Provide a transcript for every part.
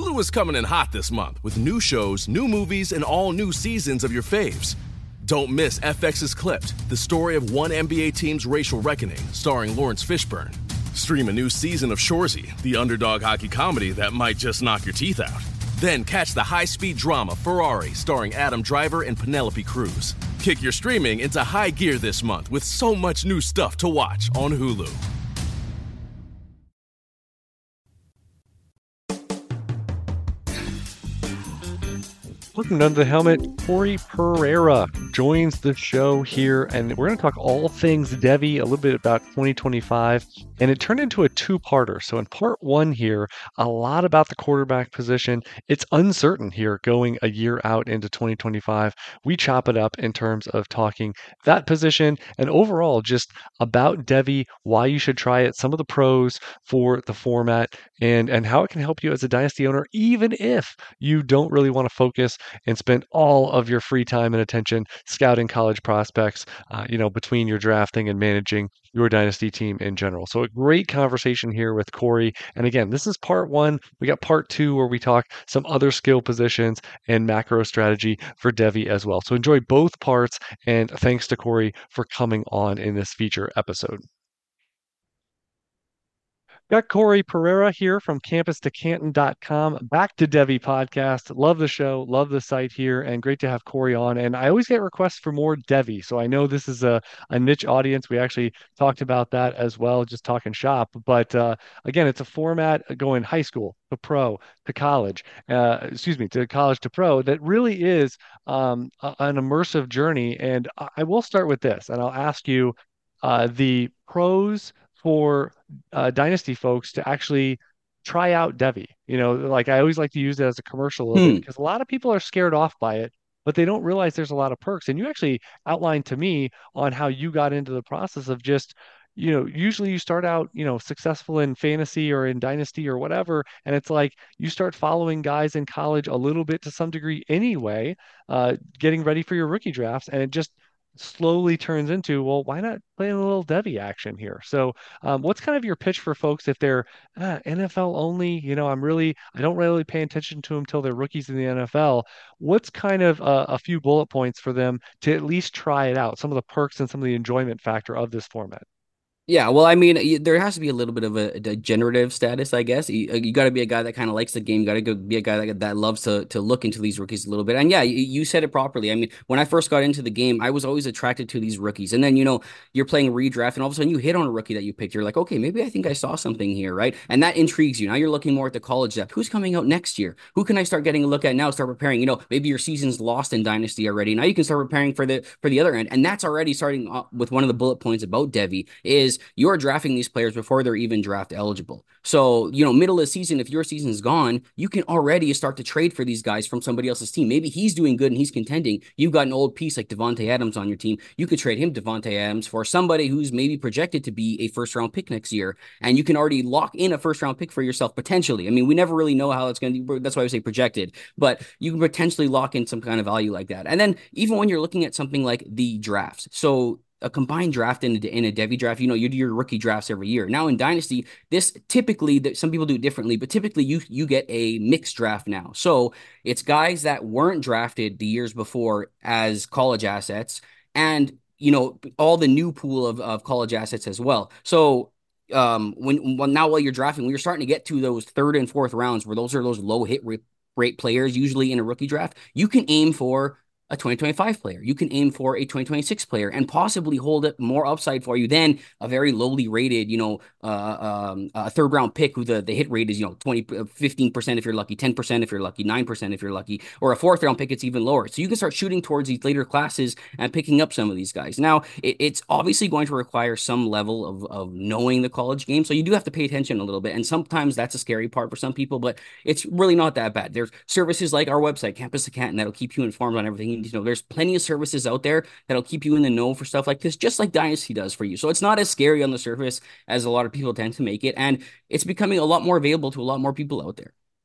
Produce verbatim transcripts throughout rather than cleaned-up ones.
Hulu is coming in hot this month with new shows, new movies, and all new seasons of your faves. Don't miss F X's Clipped, the story of one N B A team's racial reckoning, starring Lawrence Fishburne. Stream a new season of Shoresy, the underdog hockey comedy that might just knock your teeth out. Then catch the high-speed drama Ferrari, starring Adam Driver and Penelope Cruz. Kick your streaming into high gear this month with so much new stuff to watch on Hulu. Looking under the helmet, Corey Pereira joins the show here, and we're going to talk all things Devy, a little bit about twenty twenty-five, and it turned into a two-parter. So in part one here, a lot about the quarterback position. It's uncertain here going a year out into twenty twenty-five. We chop it up in terms of talking that position and overall just about Devy, why you should try it, some of the pros for the format, and, and how it can help you as a Dynasty owner, even if you don't really want to focus and spend all of your free time and attention scouting college prospects, uh, you know, between your drafting and managing your Dynasty team in general. So a great conversation here with Corey. And again, this is part one. We got part two where we talk some other skill positions and macro strategy for Devy as well. So enjoy both parts. And thanks to Corey for coming on in this feature episode. Got Corey Pereira here from campus to canton dot com. Back to Devy podcast. Love the show. Love the site here. And great to have Corey on. And I always get requests for more Devy. So I know this is a, a niche audience. We actually talked about that as well, just talking shop. But uh, again, it's a format going high school to pro to college, uh, excuse me, to college to pro that really is um, a, an immersive journey. And I, I will start with this, and I'll ask you uh, the pros for uh, Dynasty folks to actually try out Devy. You know, like I always like to use it as a commercial a little Hmm. bit because a lot of people are scared off by it, but they don't realize there's a lot of perks. And you actually outlined to me on how you got into the process of just, you know, usually you start out, you know, successful in fantasy or in Dynasty or whatever. And it's like you start following guys in college a little bit to some degree anyway, uh, getting ready for your rookie drafts. And it just slowly turns into, well, why not play a little Devy action here? So um, what's kind of your pitch for folks if they're ah, N F L only? You know, I'm really, I don't really pay attention to them till they're rookies in the N F L. What's kind of a, a few bullet points for them to at least try it out? Some of the perks and some of the enjoyment factor of this format. Yeah, well, I mean, y- there has to be a little bit of a, a degenerative status, I guess. You, you got to be a guy that kind of likes the game. You got to go be a guy that, that loves to to look into these rookies a little bit. And yeah, you, you said it properly. I mean, when I first got into the game, I was always attracted to these rookies. And then, you know, you're playing redraft, and all of a sudden you hit on a rookie that you picked. You're like, okay, maybe I think I saw something here, right? And that intrigues you. Now you're looking more at the college depth. Who's coming out next year? Who can I start getting a look at now? Start preparing. You know, maybe your season's lost in Dynasty already. Now you can start preparing for the for the other end. And that's already starting with one of the bullet points about Devy is you're drafting these players before they're even draft eligible. So, you know, middle of the season, if your season's gone, you can already start to trade for these guys from somebody else's team. Maybe he's doing good and he's contending. You've got an old piece like Devontae Adams on your team. You could trade him Devontae Adams for somebody who's maybe projected to be a first round pick next year. And you can already lock in a first round pick for yourself potentially. I mean, we never really know how it's going to be. That's why I say projected, but you can potentially lock in some kind of value like that. And then even when you're looking at something like the drafts. So a combined draft in a, in a Devy draft, you know, you do your rookie drafts every year. Now in Dynasty, this typically, some people do it differently, but typically you you get a mixed draft now. So it's guys that weren't drafted the years before as college assets and, you know, all the new pool of, of college assets as well. So um, when, when now while you're drafting, when you're starting to get to those third and fourth rounds where those are those low hit rate, rate players, usually in a rookie draft, you can aim for a twenty twenty-five player. You can aim for a twenty twenty-six player and possibly hold it more upside for you than a very lowly rated, you know, uh, um, a third round pick who the, the hit rate is, you know, twenty, fifteen percent if you're lucky, ten percent if you're lucky, nine percent if you're lucky, or a fourth round pick, it's even lower. So you can start shooting towards these later classes and picking up some of these guys. Now, it, it's obviously going to require some level of, of knowing the college game. So you do have to pay attention a little bit. And sometimes that's a scary part for some people, but it's really not that bad. There's services like our website, Campus to Canton, that'll keep you informed on everything. You know, there's plenty of services out there that'll keep you in the know for stuff like this, just like Dynasty does for you. So it's not as scary on the surface as a lot of people tend to make it. And it's becoming a lot more available to a lot more people out there.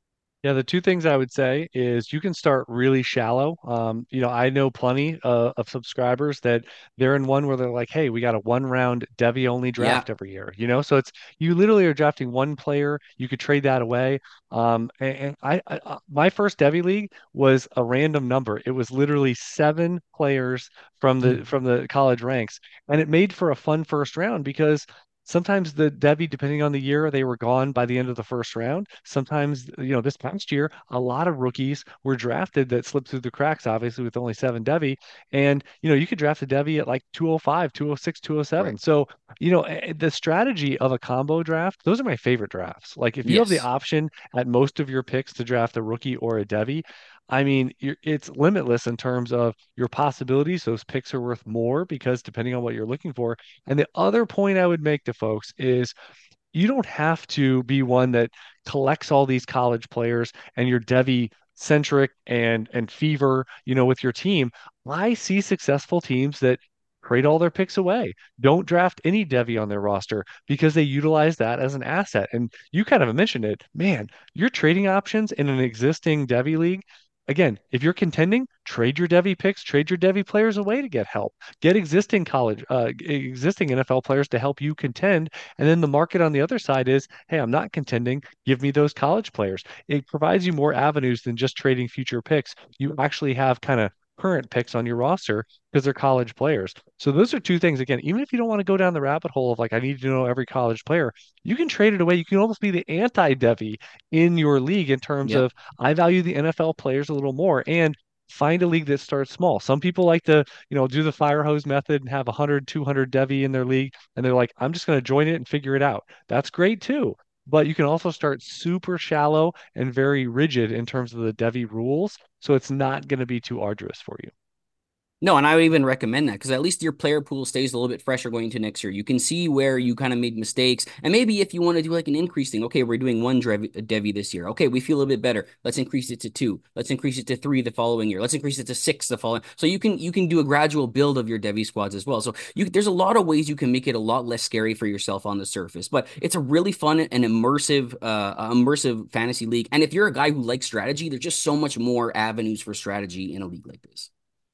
Yeah, the two things I would say is you can start really shallow. Um, you know, I know plenty uh, of subscribers that they're in one where they're like, "Hey, we got a one round Devi only Yeah, draft every year." You know, so it's you literally are drafting one player. You could trade that away. Um, and, and I, I, uh, my first Devi league was a random number. It was literally seven players from the from the college ranks, and it made for a fun first round because sometimes the Devi, depending on the year, they were gone by the end of the first round. Sometimes, you know, this past year, a lot of rookies were drafted that slipped through the cracks, obviously, with only seven Devi. And, you know, you could draft a Devi at like two oh five, two oh six, two oh seven. right. So, you know, eh, the strategy of a combo draft, those are my favorite drafts. Like if you have the Yes. option at most of your picks to draft a rookie or a Devi, I mean, you're, it's limitless in terms of your possibilities. Those picks are worth more because depending on what you're looking for. And the other point I would make to folks is you don't have to be one that collects all these college players and you're Devi centric and and fever, you know, with your team. I see successful teams that trade all their picks away. Don't draft any Devi on their roster because they utilize that as an asset. And you kind of mentioned it, man, your trading options in an existing Devi league. Again, if you're contending, trade your Devi picks, trade your Devi players away to get help. Get existing college, uh, existing N F L players to help you contend, and then the market on the other side is, hey, I'm not contending. Give me those college players. It provides you more avenues than just trading future picks. You actually have kind of current picks on your roster because they're college players. So those are two things. Again, even if you don't want to go down the rabbit hole of like, I need to know every college player, you can trade it away. You can almost be the anti-Devi in your league in terms Yep. of I value the N F L players a little more and find a league that starts small. Some people like to, you know, do the fire hose method and have one hundred, two hundred Devi in their league and they're like, I'm just going to join it and figure it out. That's great too. But you can also start super shallow and very rigid in terms of the Devi rules. So it's not going to be too arduous for you. No, and I would even recommend that because at least your player pool stays a little bit fresher going into next year. You can see where you kind of made mistakes. And maybe if you want to do like an increase thing, okay, we're doing one Devi, Devi this year. Okay, we feel a bit better. Let's increase it to two. Let's increase it to three the following year. Let's increase it to six the following. So you can you can do a gradual build of your Devi squads as well. So you there's a lot of ways you can make it a lot less scary for yourself on the surface. But it's a really fun and immersive uh immersive fantasy league. And if you're a guy who likes strategy, there's just so much more avenues for strategy in a league like this.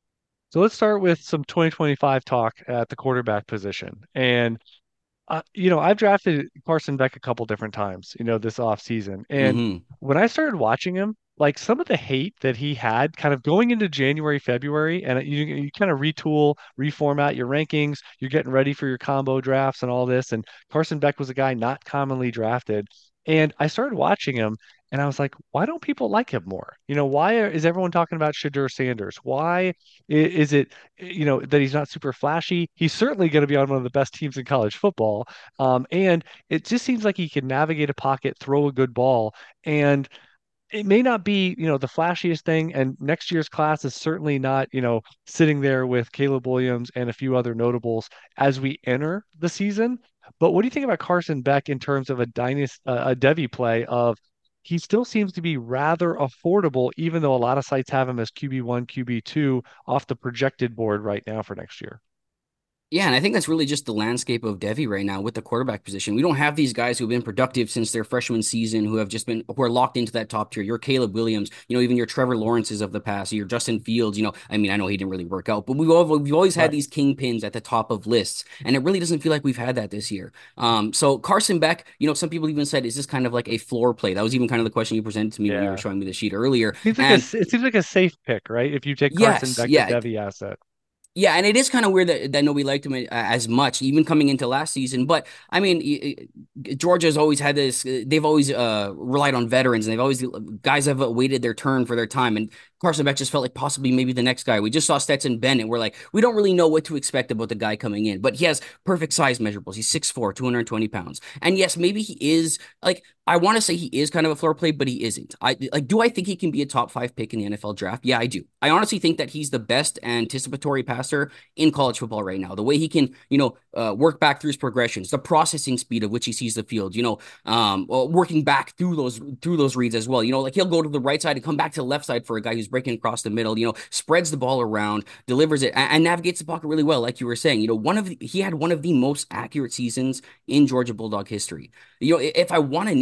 So let's start with some twenty twenty-five talk at the quarterback position. And uh, you know, I've drafted Carson Beck a couple different times, you know, this off season. And Hmm. when I started watching him, like some of the hate that he had kind of going into January, February, and you, you kind of retool, reformat your rankings, you're getting ready for your combo drafts and all this. And Carson Beck was a guy not commonly drafted. And I started watching him and I was like, why don't people like him more? You know, why are, is everyone talking about Shadur Sanders? Why i- is it, you know, that he's not super flashy? He's certainly going to be on one of the best teams in college football. Um, and it just seems like he can navigate a pocket, throw a good ball, and it may not be, you know, the flashiest thing. And next year's class is certainly not, you know, sitting there with Caleb Williams and a few other notables as we enter the season. But what do you think about Carson Beck in terms of a dynasty, uh, a Devi play of he still seems to be rather affordable, even though a lot of sites have him as Q B one, Q B two off the projected board right now for next year. Yeah, and I think that's really just the landscape of Devi right now with the quarterback position. We don't have these guys who've been productive since their freshman season, who have just been who are locked into that top tier. Your Caleb Williams, you know, even your Trevor Lawrences of the past, your Justin Fields. You know, I mean, I know he didn't really work out, but we've all, we've always had Right. these kingpins at the top of lists, and it really doesn't feel like we've had that this year. Um, so Carson Beck, you know, some people even said, is this kind of like a floor play? That was even kind of the question you presented to me when you were Yeah. showing me the sheet earlier, Seems like a and it seems like a safe pick, right? If you take Carson yes, Beck, the yeah, Devi asset. yeah, and it is kind of weird that, that nobody liked him uh, as much, even coming into last season. But I mean, y- y- Georgia's always had this. uh, They've always uh, relied on veterans, and they've always guys have waited their turn for their time. And Carson Beck just felt like possibly maybe the next guy. We just saw Stetson Bennett. We're like, we don't really know what to expect about the guy coming in, but he has perfect size measurables. He's six four, two hundred twenty pounds. And yes, maybe he is like I want to say he is kind of a floor play, but he isn't. I like. Do I think he can be a top five pick in the N F L draft? Yeah, I do. I honestly think that he's the best anticipatory passer in college football right now. The way he can, you know, uh, work back through his progressions, the processing speed of which he sees the field, you know, um, well, working back through those through those reads as well. You know, like he'll go to the right side and come back to the left side for a guy who's breaking across the middle. You know, spreads the ball around, delivers it, and, and navigates the pocket really well. Like you were saying, you know, one of the, he had one of the most accurate seasons in Georgia Bulldog history. You know, if I want to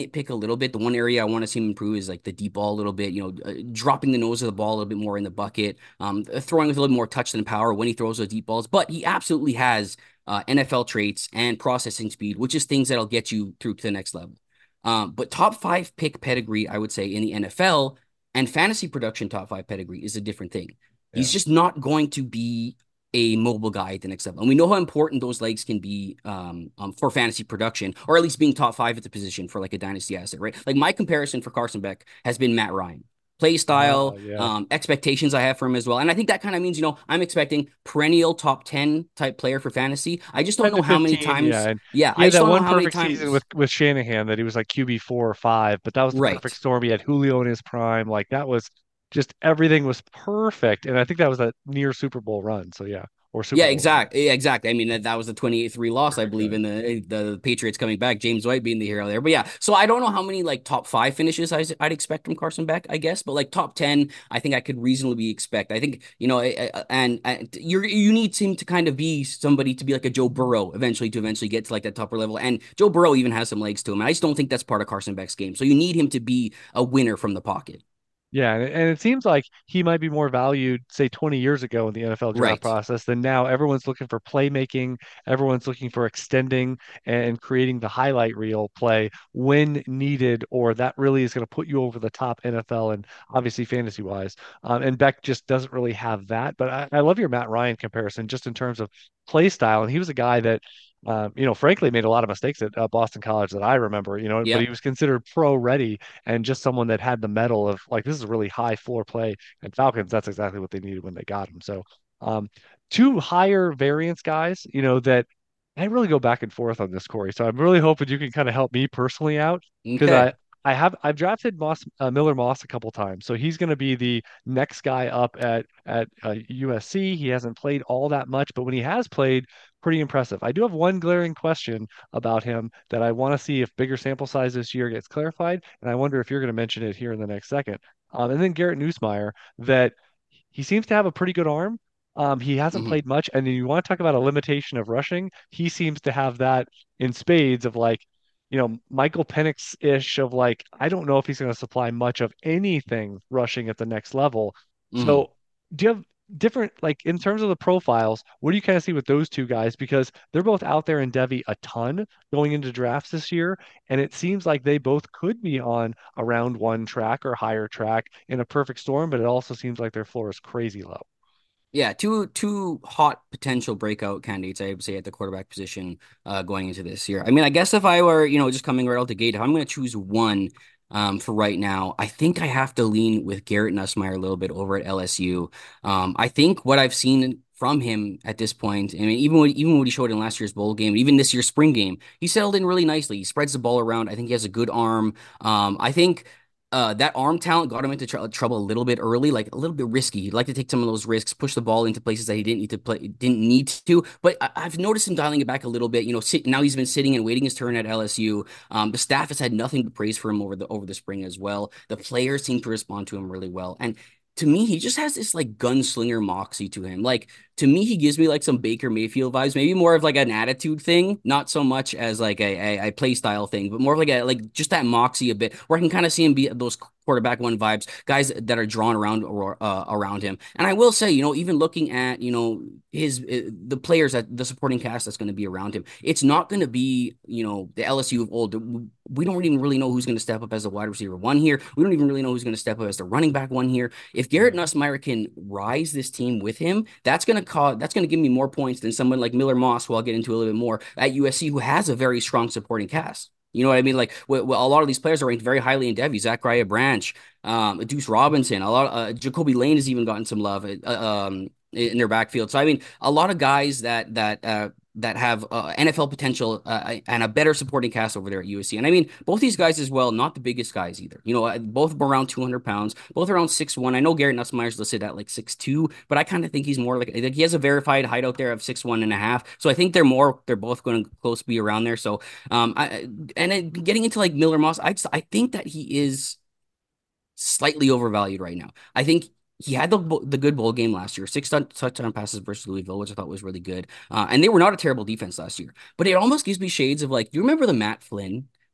nitpick a little bit. The one area I want to see him improve is like the deep ball a little bit, you know, uh, dropping the nose of the ball a little bit more in the bucket, um, throwing with a little more touch than power when he throws those deep balls. But he absolutely has uh, N F L traits and processing speed, which is things that'll get you through to the next level. Um, but top five pick pedigree, I would say, in the N F L and fantasy production top five pedigree is a different thing. Yeah. He's just not going to be a mobile guy at the next level. And we know how important those legs can be um, um, for fantasy production, or at least being top five at the position for like a dynasty asset, right? Like my comparison for Carson Beck has been Matt Ryan. Play Oh, style, yeah. um, expectations I have for him as well. And I think that kind of means, you know, I'm expecting perennial top ten type player for fantasy. I just don't ten know to how many fifteen, yeah. times. And Yeah, he I had just that don't know one how many perfect season with times. with Shanahan that he was like Q B four or five, but that was the perfect Right. storm. He had Julio in his prime. Like that was just everything was perfect. And I think that was a near Super Bowl run. So yeah, or Super Yeah, Bowl run. exactly. Yeah, exactly. I mean, that, that was the twenty-eight three loss, I Perfect believe, guy. in the the Patriots coming back, James White being the hero there. But yeah, so I don't know how many like top five finishes I, I'd expect from Carson Beck, I guess, but like top ten, I think I could reasonably expect. I think, you know, and, and you're you need him to kind of be somebody to be like a Joe Burrow eventually to eventually get to like that topper level. And Joe Burrow even has some legs to him. And I just don't think that's part of Carson Beck's game. So you need him to be a winner from the pocket. Yeah, and, and it seems like he might be more valued, say, twenty years ago in the N F L draft Right. process than now. Everyone's looking for playmaking, everyone's looking for extending and creating the highlight reel play when needed, or that really is going to put you over the top N F L and obviously fantasy wise. Um, and Beck just doesn't really have that. But I, I love your Matt Ryan comparison just in terms of play style. And he was a guy that um, you know, frankly, made a lot of mistakes at uh, Boston College that I remember, you know, but he Yep. was considered pro ready and just someone that had the metal of like this is really high floor play. And Falcons, that's exactly what they needed when they got him. So, um, two higher variance guys, you know, that I really go back and forth on this, Corey. So I'm really hoping you can kind of help me personally out because Okay. I. I have I've drafted Moss uh, Miller Moss a couple times, so he's going to be the next guy up at at uh, U S C. He hasn't played all that much, but when he has played, pretty impressive. I do have one glaring question about him that I want to see if bigger sample size this year gets clarified, and I wonder if you're going to mention it here in the next second. Um, and then Garrett Nussmeier, that he seems to have a pretty good arm. Um, he hasn't hmm played much, and then you want to talk about a limitation of rushing. He seems to have that in spades of like, you know, Michael Penix-ish of like, I don't know if he's going to supply much of anything rushing at the next level. hmm So, do you have different like in terms of the profiles, what do you kind of see with those two guys? Because they're both out there in Devi a ton going into drafts this year, and it seems like they both could be on a round one track or higher track in a perfect storm, but it also seems like their floor is crazy low. Yeah, two two hot potential breakout candidates, I would say, at the quarterback position uh, going into this year. I mean, I guess if I were, you know, just coming right out the gate, if I'm going to choose one um, for right now, I think I have to lean with Garrett Nussmeier a little bit over at L S U. Um, I think what I've seen from him at this point, I mean, even what, even what he showed in last year's bowl game, even this year's spring game, he settled in really nicely. He spreads the ball around. I think he has a good arm. Um, I think uh, that arm talent got him into tr trouble a little bit early, like a little bit risky. He'd like to take some of those risks, push the ball into places that he didn't need to play, didn't need to. But I, I've noticed him dialing it back a little bit. You know, sit, now he's been sitting and waiting his turn at L S U. Um, the staff has had nothing but praise for him over the over the spring as well. The players seem to respond to him really well, and to me, he just has this like gunslinger moxie to him. Like to me, he gives me like some Baker Mayfield vibes, maybe more of like an attitude thing, not so much as like a, a, a play style thing, but more of like a like just that moxie a bit, where I can kind of see him be those quarterback one vibes, guys that are drawn around or uh, around him. And I will say, you know, even looking at you know his uh, the players that the supporting cast that's going to be around him, it's not going to be you know the L S U of old. We don't even really know who's going to step up as a wide receiver one here. We don't even really know who's going to step up as the running back one here. If Garrett Yeah. Nussmeier can rise this team with him, that's going to cause that's going to give me more points than someone like Miller Moss, who I'll get into a little bit more at U S C, who has a very strong supporting cast. You know what I mean? Like well, a lot of these players are ranked very highly in Devy. Zachariah Branch, um, Deuce Robinson, a lot. Uh, Jacoby Lane has even gotten some love uh, um, in their backfield. So I mean, a lot of guys that that uh, that have uh, N F L potential uh, and a better supporting cast over there at U S C. And I mean, both these guys as well, not the biggest guys either. You know, uh, both around two hundred pounds, both around six one. I know Garrett Nussmeier's listed at like six two, but I kind of think he's more like, like he has a verified height out there of six one and a half. So I think they're more, they're both going to close to be around there. So, um, I, and then getting into like Miller Moss, I just, I think that he is slightly overvalued right now. I think he had the the good bowl game last year, six touchdown passes versus Louisville, which I thought was really good. Uh, and they were not a terrible defense last year. But it almost gives me shades of like, you remember the Matt Flynn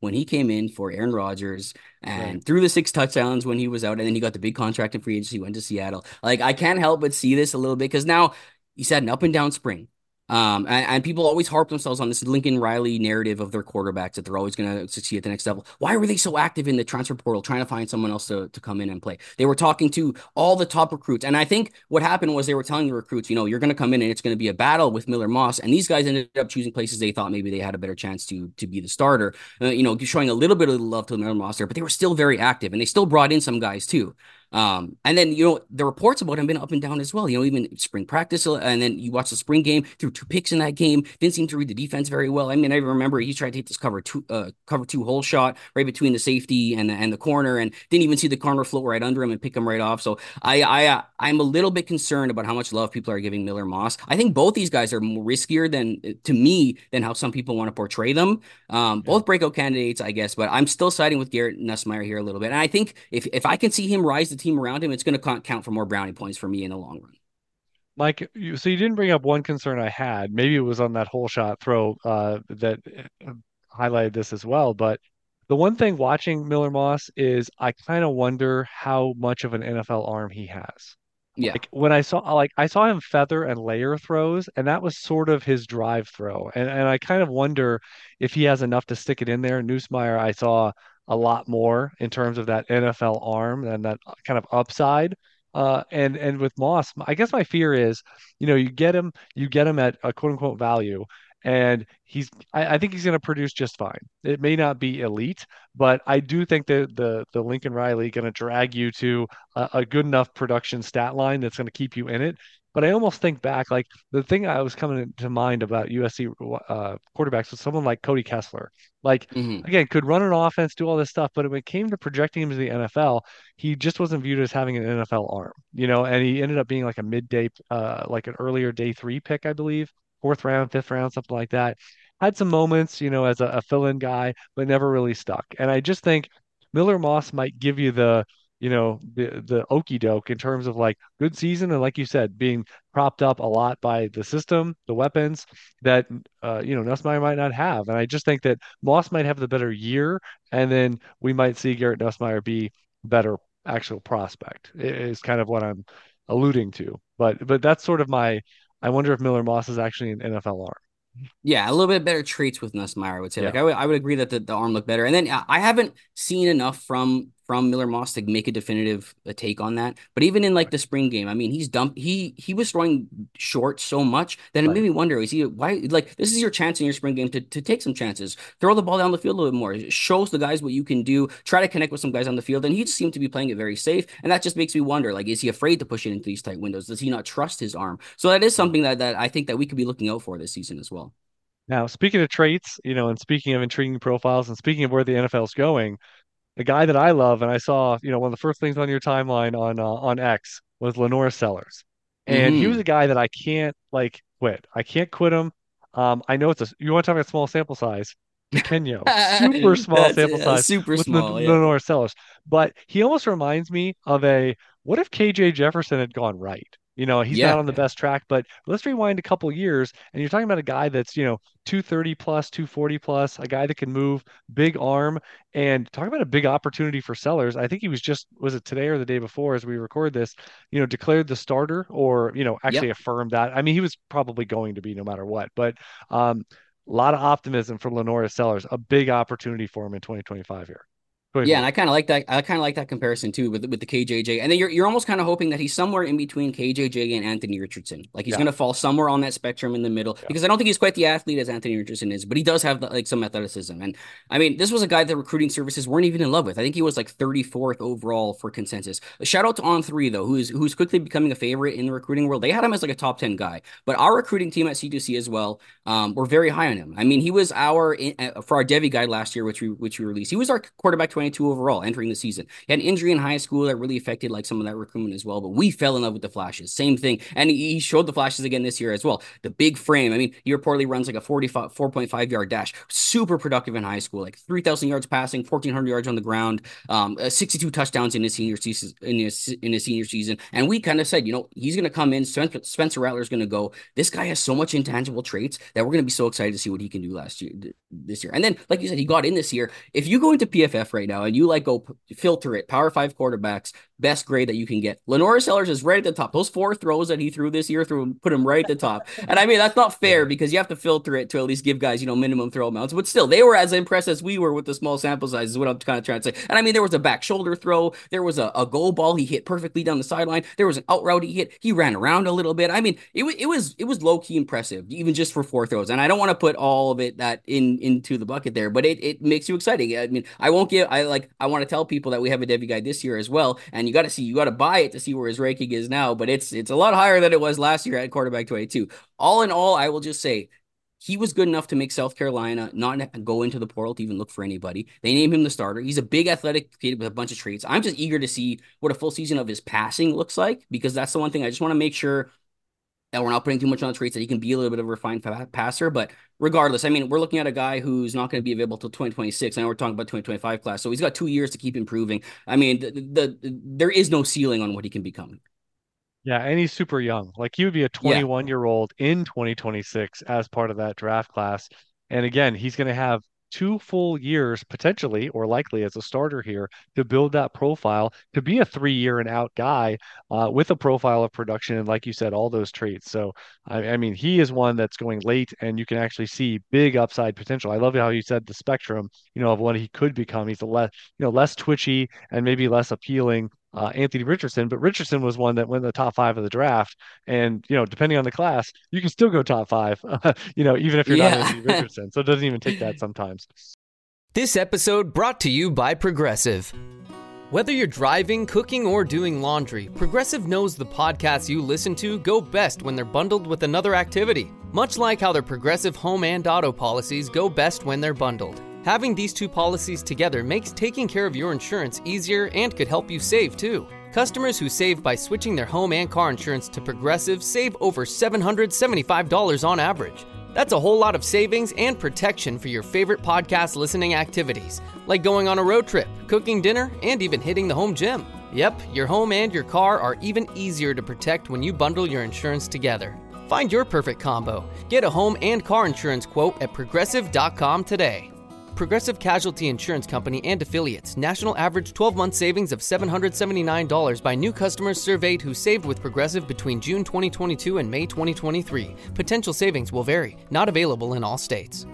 when he came in for Aaron Rodgers Right. and threw the six touchdowns when he was out, and then he got the big contract in free agency, went to Seattle. Like I can't help but see this a little bit because now he's had an up and down spring. Um, and, and people always harp themselves on this Lincoln Riley narrative of their quarterbacks that they're always going to succeed at the next level. Why were they so active in the transfer portal trying to find someone else to, to come in and play? They were talking to all the top recruits. And I think what happened was they were telling the recruits, you know, you're going to come in and it's going to be a battle with Miller Moss. And these guys ended up choosing places they thought maybe they had a better chance to, to be the starter, uh, you know, showing a little bit of love to Miller Moss there, but they were still very active and they still brought in some guys too. Um, and then, you know, the reports about him have been up and down as well. You know, even spring practice, and then you watch the spring game, threw two picks in that game, didn't seem to read the defense very well. I mean, I remember he tried to hit this cover two, uh, cover two hole shot right between the safety and the, and the corner, and didn't even see the corner float right under him and pick him right off. So I, I, uh, I'm a little bit concerned about how much love people are giving Miller Moss. I think both these guys are more riskier than, to me, than how some people want to portray them. Um, Yeah. both breakout candidates, I guess, but I'm still siding with Garrett Nussmeier here a little bit. And I think if, if I can see him rise the team around him, it's going to count for more brownie points for me in the long run. Mike, you, so you didn't bring up one concern I had. Maybe it was on that whole shot throw uh, that uh, highlighted this as well. But the one thing watching Miller Moss is I kind of wonder how much of an N F L arm he has. Yeah. Like when I saw like I saw him feather and layer throws, and that was sort of his drive throw. And and I kind of wonder if he has enough to stick it in there. Newsmeyer, I saw a lot more in terms of that N F L arm and that kind of upside. Uh, and and with Moss, I guess my fear is, you know, you get him, you get him at a quote unquote value, and he's, I, I think he's going to produce just fine. It may not be elite, but I do think that the the Lincoln Riley going to drag you to a, a good enough production stat line that's going to keep you in it. But I almost think back, like the thing I was coming to mind about U S C uh, quarterbacks was someone like Cody Kessler. Like, Hmm. again, could run an offense, do all this stuff, but when it came to projecting him to the N F L, he just wasn't viewed as having an N F L arm, you know, and he ended up being like a midday, uh, like an earlier day three pick, I believe, fourth round, fifth round, something like that. Had some moments, you know, as a, a fill-in guy, but never really stuck. And I just think Miller Moss might give you the you know, the the okey doke in terms of like good season and like you said, being propped up a lot by the system, the weapons that uh, you know, Nussmeier might not have. And I just think that Moss might have the better year, and then we might see Garrett Nussmeier be better actual prospect. Is kind of what I'm alluding to. But but that's sort of my I wonder if Miller Moss is actually an N F L arm. Yeah, a little bit better traits with Nussmeier, I would say. Like Yeah, I would, I would agree that the, the arm looked better. And then uh, I haven't seen enough from from Miller Moss to make a definitive uh take on that. But even in like right, the spring game, I mean, he's dumped. He he was throwing short so much that it made right. me wonder: is he why? Like this is your chance in your spring game to to take some chances, throw the ball down the field a little bit more. It shows the guys what you can do. Try to connect with some guys on the field, and he just seemed to be playing it very safe. And that just makes me wonder: like, is he afraid to push it into these tight windows? Does he not trust his arm? So that is Yeah. something that that I think that we could be looking out for this season as well. Now, speaking of traits, you know, and speaking of intriguing profiles, and speaking of where the N F L is going, the guy that I love, and I saw, you know, one of the first things on your timeline on uh, on X was Lenore Sellers, and he was a Hmm. guy that I can't like quit. I can't quit him. Um, I know it's a you want to talk about small sample size, Pequeño, super small That's sample uh, size super with Len- small. Yeah. Lenore Sellers, but he almost reminds me of a what if K J Jefferson had gone right? You know, he's not Yeah. on the best track, but let's rewind a couple years, and you're talking about a guy that's, you know, two thirty plus, two forty plus, a guy that can move, big arm, and talk about a big opportunity for Sellers. I think he was just, was it today or the day before as we record this, you know, declared the starter or, you know, actually Yep. affirmed that. I mean, he was probably going to be no matter what, but um, a lot of optimism for Lenora Sellers, a big opportunity for him in twenty twenty-five here. Yeah, and twenty twenty-four. I kind of like that. I kind of like that comparison too with with the K J J. And then you're you're almost kind of hoping that he's somewhere in between K J J and Anthony Richardson. Like he's Yeah, going to fall somewhere on that spectrum in the middle yeah, because I don't think he's quite the athlete as Anthony Richardson is, but he does have the, like some athleticism. And I mean, this was a guy that recruiting services weren't even in love with. I think he was like thirty-fourth overall for consensus. A shout out to On three though, who's who's quickly becoming a favorite in the recruiting world. They had him as like a top ten guy, but our recruiting team at C two C as well, um, were very high on him. I mean, he was our uh, for our Devy guide last year, which we which we released. He was our quarterback twenty-two overall entering the season. He had an injury in high school that really affected like some of that recruitment as well, but we fell in love with the flashes. Same thing. And he showed the flashes again this year as well. The big frame. I mean, he reportedly runs like a forty-five, four point five yard dash. Super productive in high school, like three thousand yards passing, fourteen hundred yards on the ground, um, uh, sixty-two touchdowns in his senior season, in his, in his senior season. And we kind of said, you know, he's going to come in. Spencer, Spencer Rattler is going to go. This guy has so much intangible traits that we're going to be so excited to see what he can do last year, this year. And then, like you said, he got in this year. If you go into P F F right now and you like go p- filter it, Power Five quarterbacks, best grade that you can get, Lenora Sellers is right at the top. Those four throws that he threw this year threw put him right at the top. And I mean, that's not fair because you have to filter it to at least give guys, you know, minimum throw amounts. But still, they were as impressed as we were with the small sample size, is what I'm kind of trying to say. And I mean, there was a back shoulder throw. There was a, a goal ball he hit perfectly down the sideline. There was an out route he hit. He ran around a little bit. I mean, it, it was it was low key impressive, even just for four throws. And I don't want to put all of it that in into the bucket there, but it, it makes you exciting. I mean, I won't give, I like, I want to tell people that we have a Devy guy this year as well. And you got to see, you got to buy it to see where his ranking is now, but it's, it's a lot higher than it was last year at quarterback twenty-two. All in all, I will just say, he was good enough to make South Carolina not go into the portal to even look for anybody. They named him the starter. He's a big athletic kid with a bunch of traits. I'm just eager to see what a full season of his passing looks like, because that's the one thing I just want to make sure that we're not putting too much on the traits, that he can be a little bit of a refined passer. But regardless, I mean, we're looking at a guy who's not going to be available till twenty twenty-six. I know we're talking about twenty twenty-five class, so he's got two years to keep improving. I mean, the, the, the there is no ceiling on what he can become. Yeah, and he's super young. Like he would be a Yeah. twenty-one year old in twenty twenty-six as part of that draft class. And again, he's going to have two full years potentially or likely as a starter here to build that profile to be a three year and out guy uh, with a profile of production and, like you said, all those traits. So I, I mean, he is one that's going late, and you can actually see big upside potential. I love how you said the spectrum, you know, of what he could become. He's a less, you know, less twitchy and maybe less appealing uh, Anthony Richardson, but Richardson was one that went in the top five of the draft. And, you know, depending on the class, you can still go top five, you know, even if you're not Anthony Yeah. Richardson. So it doesn't even take that sometimes. This episode brought to you by Progressive. Whether you're driving, cooking, or doing laundry, Progressive knows the podcasts you listen to go best when they're bundled with another activity. Much like how their Progressive home and auto policies go best when they're bundled. Having these two policies together makes taking care of your insurance easier and could help you save, too. Customers who save by switching their home and car insurance to Progressive save over seven hundred seventy-five dollars on average. That's a whole lot of savings and protection for your favorite podcast listening activities, like going on a road trip, cooking dinner, and even hitting the home gym. Yep, your home and your car are even easier to protect when you bundle your insurance together. Find your perfect combo. Get a home and car insurance quote at progressive dot com today. Progressive Casualty Insurance Company and Affiliates. National average twelve-month savings of seven hundred seventy-nine dollars by new customers surveyed who saved with Progressive between June twenty twenty-two and May twenty twenty-three. Potential savings will vary. Not available in all states.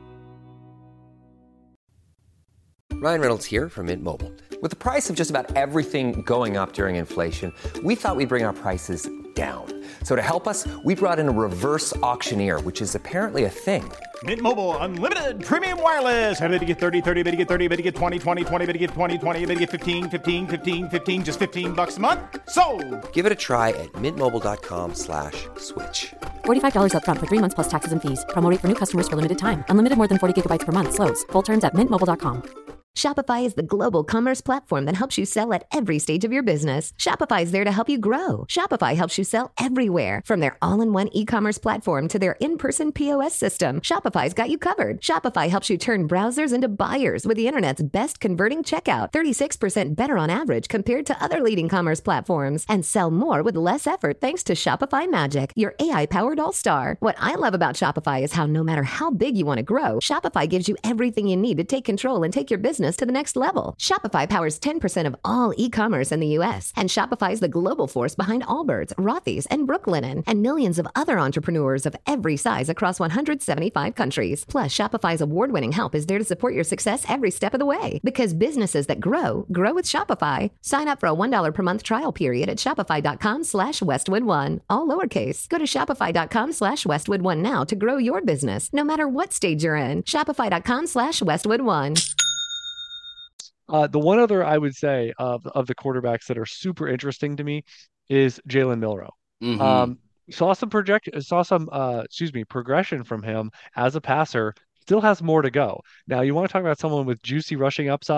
Ryan Reynolds here from Mint Mobile. With the price of just about everything going up during inflation, we thought we'd bring our prices down. So to help us, we brought in a reverse auctioneer, which is apparently a thing. Mint Mobile Unlimited Premium Wireless. How to get thirty, thirty, how to get thirty, how to get twenty, twenty, twenty, how to get twenty, twenty, how to get fifteen, fifteen, fifteen, fifteen, just fifteen bucks a month? Sold! Give it a try at mintmobile.com slash switch. forty-five dollars up front for three months plus taxes and fees. Promo rate for new customers for limited time. Unlimited more than forty gigabytes per month. Slows full terms at mint mobile dot com. Shopify is the global commerce platform that helps you sell at every stage of your business. Shopify is there to help you grow. Shopify helps you sell everywhere, from their all-in-one e-commerce platform to their in-person P O S system. Shopify's got you covered. Shopify helps you turn browsers into buyers with the internet's best converting checkout, thirty-six percent better on average compared to other leading commerce platforms, and sell more with less effort thanks to Shopify Magic, your A I-powered all-star. What I love about Shopify is how no matter how big you want to grow, Shopify gives you everything you need to take control and take your business to the next level. Shopify powers ten percent of all e-commerce in the U S, and Shopify is the global force behind Allbirds, Rothy's, and Brooklinen, and millions of other entrepreneurs of every size across one hundred seventy-five countries. Plus, Shopify's award-winning help is there to support your success every step of the way. Because businesses that grow, grow with Shopify. Sign up for a one dollar per month trial period at shopify.com slash Westwood One. All lowercase. Go to shopify.com slash Westwood One now to grow your business, no matter what stage you're in. Shopify.com slash Westwood One. Uh, the one other I would say of of the quarterbacks that are super interesting to me is Jalen Milroe. Mm-hmm. Um, saw some project, saw some, uh, excuse me, progression from him as a passer. Still has more to go. Now, you want to talk about someone with juicy rushing upside?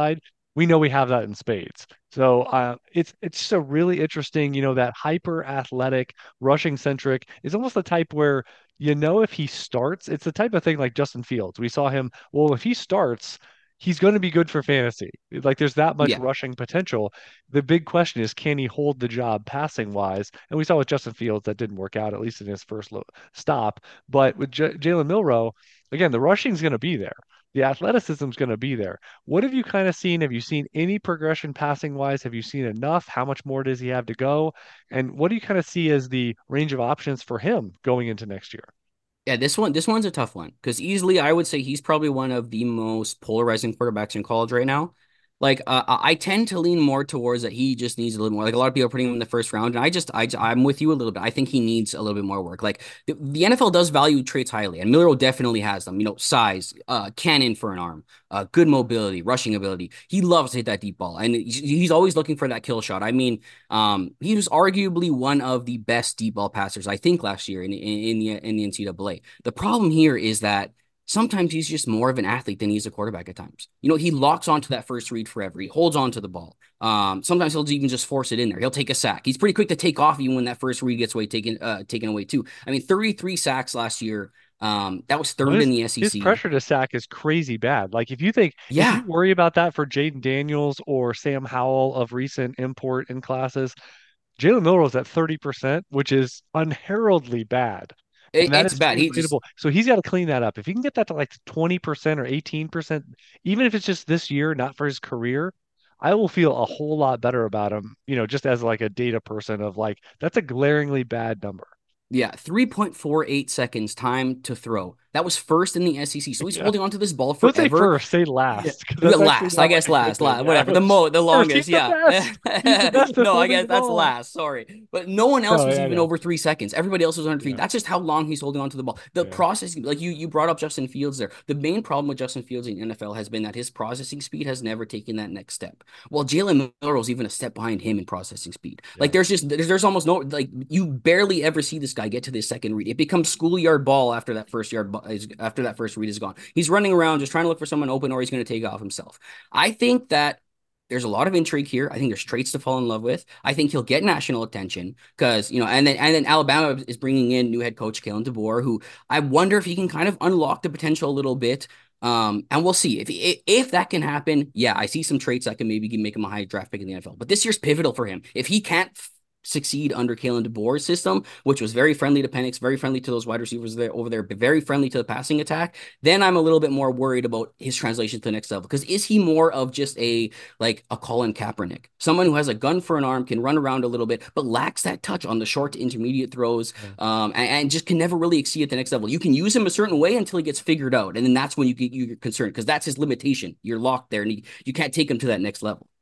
we know we have that in spades. So uh, it's it's just a really interesting, you know, that hyper athletic, rushing centric is almost the type where you know if he starts, it's the type of thing like Justin Fields. We saw him, well, if he starts, he's going to be good for fantasy. Like there's that much Yeah. rushing potential. The big question is, can he hold the job passing wise? And we saw with Justin Fields that didn't work out, at least in his first lo- stop. But with J Jalen Milrow, again, the rushing's going to be there. The athleticism's going to be there. What have you kind of seen? Have you seen any progression passing wise? Have you seen enough? How much more does he have to go? And what do you kind of see as the range of options for him going into next year? Yeah, this one, this one's a tough one because easily I would say he's probably one of the most polarizing quarterbacks in college right now. Like, uh, I I tend to lean more towards that he just needs a little more. Like a lot of people are putting him in the first round, and I just, I, I'm with you a little bit. I think he needs a little bit more work. Like the, the N F L does value traits highly, and Miller definitely has them. You know, size, uh, cannon for an arm, uh, good mobility, rushing ability. He loves to hit that deep ball, and he's, he's always looking for that kill shot. I mean, um, he was arguably one of the best deep ball passers, I think, last year in in, in the in the N C double A. The problem here is that sometimes he's just more of an athlete than he's a quarterback at times. You know, he locks onto that first read forever. He holds on to the ball. Um, sometimes he'll even just force it in there. He'll take a sack. He's pretty quick to take off even when that first read gets away taken uh, taken away too. I mean, thirty-three sacks last year. Um, that was Well, third his, in the his S E C. pressure to sack is crazy bad. Like if you think if you Yeah, worry about that for Jaden Daniels or Sam Howell of recent import in classes, Jalen Milroe's at thirty percent, which is unheraldly bad. it, And that it's is bad. He just translatable. So he's got to clean that up. If he can get that to like twenty percent or eighteen percent, even if it's just this year, not for his career, I will feel a whole lot better about him, you know, just as like a data person of like, that's a glaringly bad number. Yeah, three point four eight seconds time to throw. That was first in the S E C. So he's Yeah. holding onto this ball Don't say forever. first, say Yeah. last, because Yeah, that's actually last, I not like guess a good last, thing. last, Yeah. whatever. The mo the First, he's longest, the yeah. best. He's the best at No, I holding guess the that's ball. last. Sorry. But no one else No, was yeah, I even know. over three seconds. Everybody else was under three. Yeah. That's just how long he's holding onto the ball. The Yeah. processing, like you you brought up Justin Fields there. The main problem with Justin Fields in the N F L has been that his processing speed has never taken that next step. Well, Jalen Milroe's even a step behind him in processing speed. Like Yeah. there's just there's, there's almost no like you barely ever see this guy get to this second read. It becomes schoolyard ball after that first yard is after that first read is gone. He's running around just trying to look for someone open, or he's going to take off himself. I think that there's a lot of intrigue here. I think there's traits to fall in love with. I think he'll get national attention because you know, and then and then Alabama is bringing in new head coach Kalen DeBoer, who I wonder if he can kind of unlock the potential a little bit. Um, and we'll see if if that can happen. Yeah, I see some traits that can maybe make him a high draft pick in the N F L. But this year's pivotal for him. If he can't succeed under Kalen DeBoer's system, which was very friendly to Penix, very friendly to those wide receivers there over there, but very friendly to the passing attack, then I'm a little bit more worried about his translation to the next level. Because is he more of just a like a Colin Kaepernick, someone who has a gun for an arm, can run around a little bit, but lacks that touch on the short to intermediate throws, Yeah. um, and, and just can never really exceed at the next level. You can use him a certain way until he gets figured out, and then that's when you get you're concerned because that's his limitation. You're locked there, and you, you can't take him to that next level.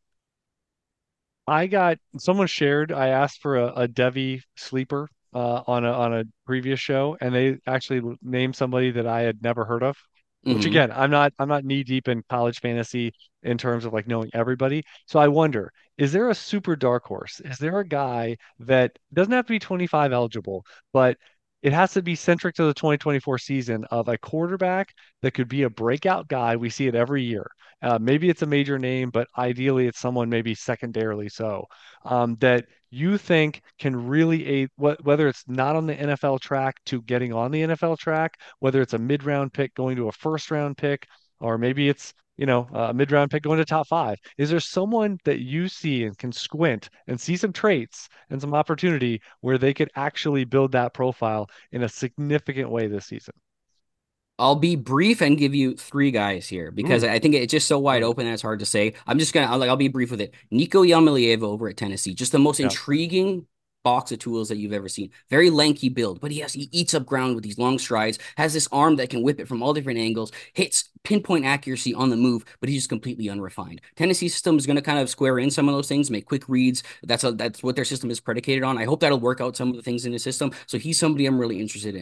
I got someone shared. I asked for a, a Devi sleeper uh, on a on a previous show, and they actually l- named somebody that I had never heard of. Which Hmm. again, I'm not I'm not knee deep in college fantasy in terms of like knowing everybody. So I wonder, is there a super dark horse? Is there a guy that doesn't have to be twenty-five eligible, but it has to be centric to the twenty twenty-four season of a quarterback that could be a breakout guy. We see it every year. Uh, maybe it's a major name, but ideally it's someone maybe secondarily so um, that you think can really aid wh- whether it's not on the N F L track to getting on the N F L track, whether it's a mid-round pick going to a first-round pick, or maybe it's you know a mid-round pick going to top five. Is there someone that you see and can squint and see some traits and some opportunity where they could actually build that profile in a significant way this season? I'll be brief and give you three guys here because Ooh, I think it's just so wide good. open that it's hard to say. I'm just gonna I'll, like I'll be brief with it. Nico Yamalieva over at Tennessee, just the most Yeah. intriguing box of tools that you've ever seen. Very lanky build, but he has he eats up ground with these long strides. Has this arm that can whip it from all different angles. Hits pinpoint accuracy on the move, but he's just completely unrefined. Tennessee system is going to kind of square in some of those things, make quick reads. That's a, that's what their system is predicated on. I hope that'll work out some of the things in the system. So he's somebody I'm really interested in.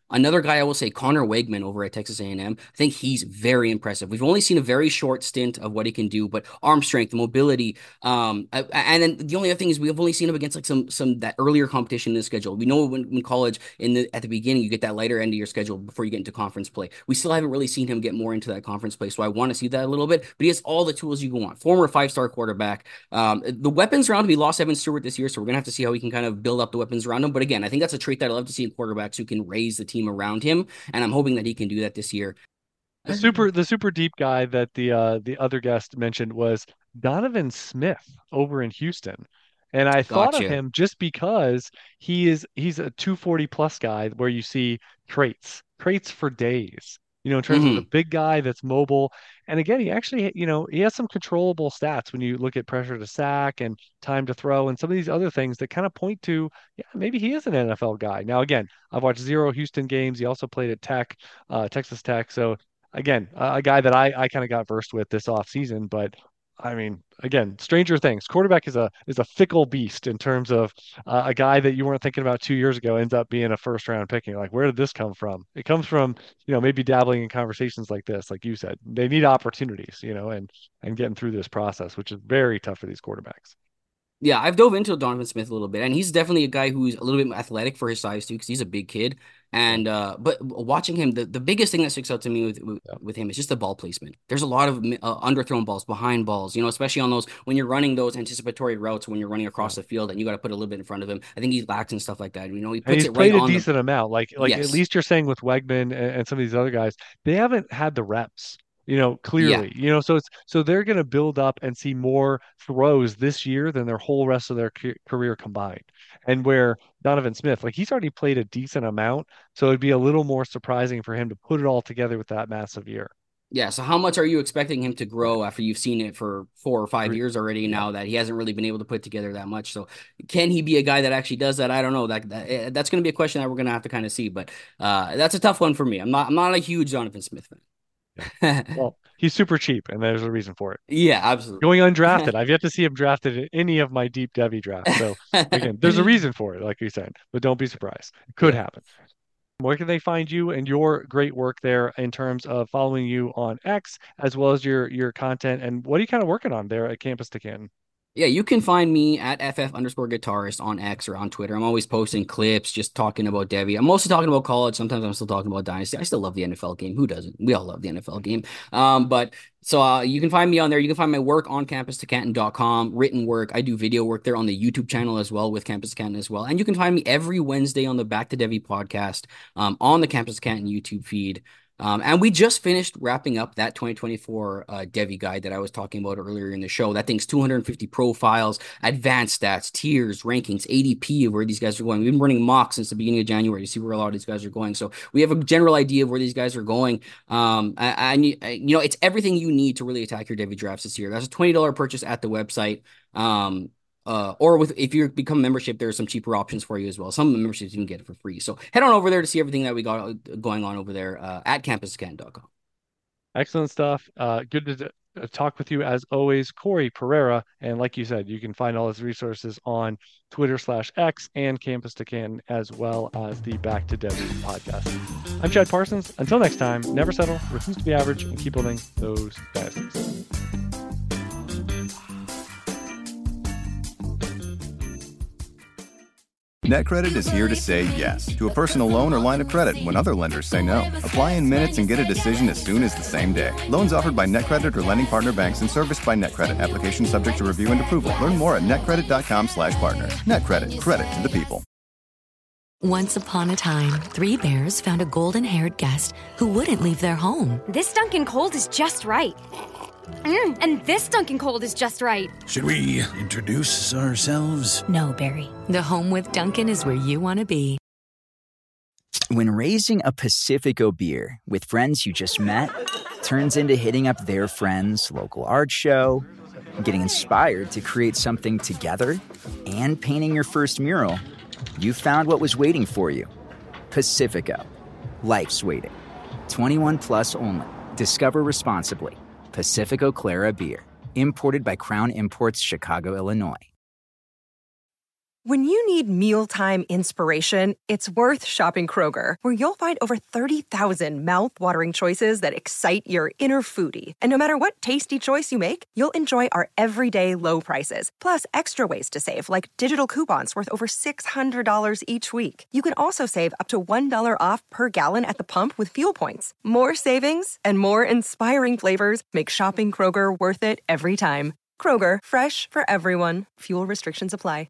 Another guy I will say, Connor Wegman over at Texas A and M. I think he's very impressive. We've only seen a very short stint of what he can do, but arm strength, mobility, um, and then the only other thing is we've only seen him against like some some that earlier competition in the schedule. We know when in college, in the at the beginning, you get that lighter end of your schedule before you get into conference play. We still haven't really seen him get more into that conference play, so I want to see that a little bit. But he has all the tools you can want. Former five-star quarterback. Um, the weapons around him, we lost Evan Stewart this year, so we're gonna have to see how we can kind of build up the weapons around him. But again, I think that's a trait that I love to see in quarterbacks who can raise the team around him. And I'm hoping that he can do that this year. The super the super deep guy that the uh, the other guest mentioned was Donovan Smith over in Houston. And I thought of Gotcha. him just because he is he's a two forty plus guy where you see traits, traits for days, you know, in terms of the Mhm. big guy that's mobile. And again, he actually, you know, he has some controllable stats when you look at pressure to sack and time to throw and some of these other things that kind of point to, yeah, maybe he is an N F L guy. Now, again, I've watched zero Houston games. He also played at Tech, uh, Texas Tech. So again, a a guy that I, I kind of got versed with this offseason, but I mean, again, stranger things. Quarterback is a is a fickle beast in terms of uh, a guy that you weren't thinking about two years ago ends up being a first round pick. And you're like, where did this come from? It comes from, you know, maybe dabbling in conversations like this, like you said. They need opportunities, you know, and and getting through this process, which is very tough for these quarterbacks. Yeah, I've dove into Donovan Smith a little bit, and he's definitely a guy who's a little bit athletic for his size too, because he's a big kid. Yeah, And uh, but watching him, the, the biggest thing that sticks out to me with, with yeah, with him is just the ball placement. There's a lot of uh, underthrown balls, behind balls, you know, especially on those when you're running those anticipatory routes when you're running yeah. across the field, and you got to put a little bit in front of him. I think he lacks and stuff like that. You know, he And puts he's it right played a on the. decent amount. Like like at Yes, least you're saying with Wegman and, and some of these other guys, they haven't had the reps, you know, yeah. clearly. You know, so it's so they're going to build up and see more throws this year than their whole rest of their ca- career combined. And where Donovan Smith, like he's already played a decent amount, so it'd be a little more surprising for him to put it all together with that massive year. Yeah, so how much are you expecting him to grow after you've seen it for four or five Three- years already Yeah. now that he hasn't really been able to put together that much? So can he be a guy that actually does that? I don't know. That, that eh, that's going to be a question that we're going to have to kind of see, but uh, that's a tough one for me. I'm not I'm not a huge Jonathan Smith Yeah. fan. Well, he's super cheap, and there's a reason for it. Yeah, absolutely. Going undrafted. I've yet to see him drafted in any of my deep Debbie drafts. So again, there's a reason for it, like you said, but don't be surprised. It could Yeah. happen. Where can they find you and your great work there in terms of following you on X as well as your your content? And what are you kind of working on there at Campus to Canton? Yeah, you can find me at F F underscore guitarist on X or on Twitter. I'm always posting clips, just talking about Devi. I'm mostly talking about college. Sometimes I'm still talking about Dynasty. I still love the N F L game. Who doesn't? We all love the N F L game. Um, but so uh, you can find me on there. You can find my work on campus to canton dot com, written work. I do video work there on the YouTube channel as well with Campus to Canton as well. And you can find me every Wednesday on the Back to Devi podcast um, on the Campus to Canton YouTube feed. Um, and we just finished wrapping up that twenty twenty-four uh, Devi guide that I was talking about earlier in the show. That thing's two hundred fifty profiles, advanced stats, tiers, rankings, A D P of where these guys are going. We've been running mocks since the beginning of January to see where a lot of these guys are going. So we have a general idea of where these guys are going. Um, and, you know, it's everything you need to really attack your Devi drafts this year. That's a twenty dollars purchase at the website. Um, Uh, or with if you become membership, there are some cheaper options for you as well. Some memberships you can get it for free. So head on over there to see everything that we got going on over there uh, at campus can dot com. Excellent stuff. Uh, good to uh, talk with you as always, Corey Pereira. And like you said, you can find all his resources on Twitter slash X and Campus to Canton, as well as the Back to Debbie podcast. I'm Chad Parsons. Until next time, never settle, refuse to be average, and keep building those dynasties. NetCredit is here to say yes to a personal loan or line of credit when other lenders say no. Apply in minutes and get a decision as soon as the same day. Loans offered by NetCredit or lending partner banks and serviced by NetCredit. Application subject to review and approval. Learn more at netcredit.com slash partner. NetCredit. Credit to the people. Once upon a time, three bears found a golden-haired guest who wouldn't leave their home. This Dunkin' Cold is just right. Mm, and this Dunkin' Cold is just right. Should we introduce ourselves? No, Barry. The home with Dunkin' is where you want to be. When raising a Pacifico beer with friends you just met turns into hitting up their friend's local art show, getting inspired to create something together, and painting your first mural, you found what was waiting for you. Pacifico. Life's waiting. twenty-one plus only. Discover responsibly. Pacifico Clara Beer. Imported by Crown Imports, Chicago, Illinois. When you need mealtime inspiration, it's worth shopping Kroger, where you'll find over thirty thousand mouth-watering choices that excite your inner foodie. And no matter what tasty choice you make, you'll enjoy our everyday low prices, plus extra ways to save, like digital coupons worth over six hundred dollars each week. You can also save up to one dollar off per gallon at the pump with fuel points. More savings and more inspiring flavors make shopping Kroger worth it every time. Kroger, fresh for everyone. Fuel restrictions apply.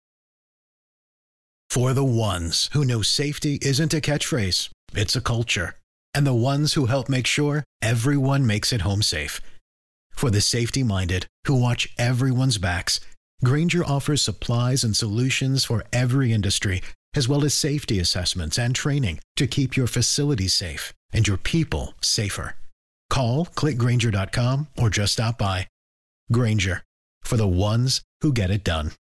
For the ones who know safety isn't a catchphrase, it's a culture. And the ones who help make sure everyone makes it home safe. For the safety-minded who watch everyone's backs, Grainger offers supplies and solutions for every industry, as well as safety assessments and training to keep your facilities safe and your people safer. Call, click Grainger dot com, or just stop by. Grainger, for the ones who get it done.